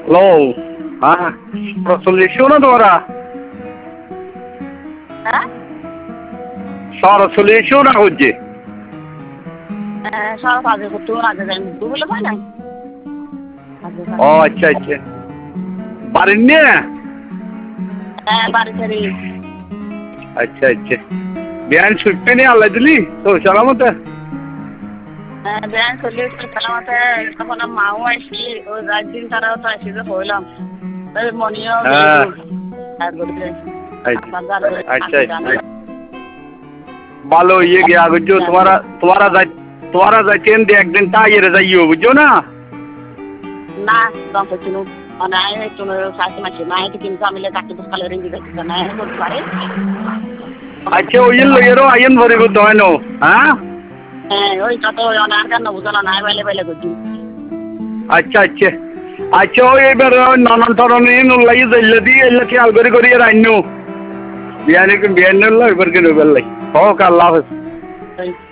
Hello, হ্যাঁ, চল্লিশও না তোমরা হ্যাঁ চল্লিশও না হচ্ছে। সব আগে করতে আগে যাই বলে পাই নাই ও আচ্ছা আচ্ছা, বাড়ির নিয়ে বাড়ি ছেড়ে আচ্ছা আচ্ছা, বিয়ান ছুটতে নিয়ে আল্লাহ দিলি তো সালামতে। ব্যায়াম করলে সালামাতে তখন মাও আসি ওই রাতদিন তারাও তো আসি যে হইলাম ওই মনিও হ্যাঁ আচ্ছা আচ্ছা আচ্ছা, ভালো ইয়ে গিয়া বুঝছো, তোমারা যাইতেন দিয়ে একদিন তাইরে যাইও বুঝছো না। না দন্ত চিনু মানে তুমি শাশি মাসি না এটা কিন্তু আমি কাটি বুঝকালে রেঞ্জি দেখতে না করতে পারি। আচ্ছা ওই লইয়েরও আইন ভরিব তো হয় নো। হ্যাঁ ওই যত অনার কেন বুঝো না নাই বাইলে বাইলে করছি। আচ্ছা আচ্ছা আচ্ছা, ওই এবার নানান ধরনের নোলাই যাইলে দিয়ে এলে খেয়াল করে রাইনো বিয়ানি বিয়ানি এবার কেন বেলাই হোক আল্লাহ হাফেজ।